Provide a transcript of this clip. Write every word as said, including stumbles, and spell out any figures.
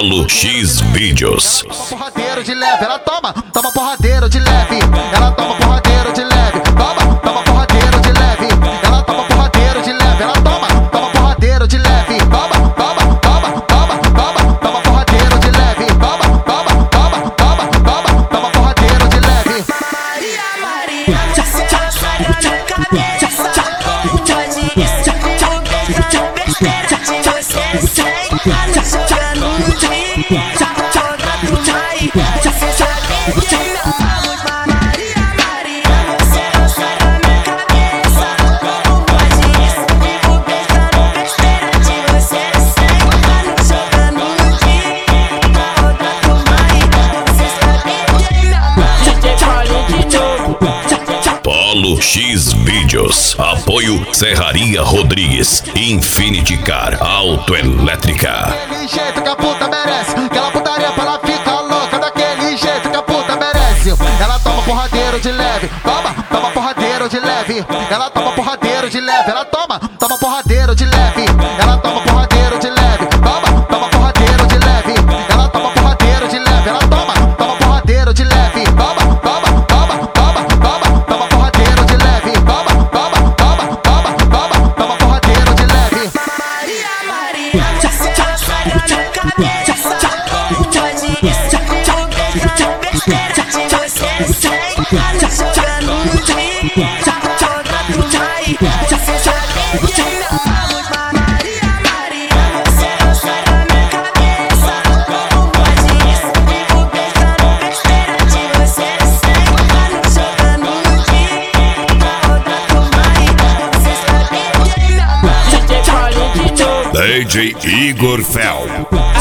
Paulo X Vídeos. Porradeiro de leve, ela toma, toma porradeiro de leve. Ela toma porradeiro de leve, toma, toma porradeiro de leve. Ela toma porradeiro de leve, ela toma, toma porradeiro de leve. Toma, toma, toma, toma, toma, toma porradeiro de leve. Toma, toma, toma, toma, toma, toma porradeiro de leve. Maria, Maria, você não sai da minha cabeça. Pode isso, vivo pensando besteira de você sem nada jogando no dia. Joga tudo aí, você sabe que vamos. Maria, Maria, você não sai da minha cabeça. Como pode isso, vivo pensando besteira de você sem nada jogando no dia. Joga tudo aí, você sabe que vamos. Paulo X Vídeos. Apoio Serraria Rodrigues. Infinity Car Autoelétrica. Daquele jeito que a puta merece, aquela putaria pra ela ficar louca. Daquele jeito que a puta merece. Ela toma porradeiro de leve, toma, toma porradeiro de leve. Ela toma porradeiro de leve, ela toma, toma porradeiro de leve. Ela toma porradeiro de leve, toma, toma porradeiro de leve. Ela toma porradeiro de leve, ela toma, toma porradeiro de leve. Toma, toma, toma, toma, toma, toma porradeiro de leve. Toma, toma, toma, toma, toma, toma porradeiro de leve. Maria, Maria, você não sai da minha cabeça. Pode isso, vivo pensando besteira de você sem nada jogando no dia. Joga tudo aí, você sabe que vamos. Maria, Maria, você não sai da minha cabeça. Como pode isso, vivo pensando besteira de você sem nada jogando no dia. Joga tudo aí, você sabe que vamos. D J Igor Fel.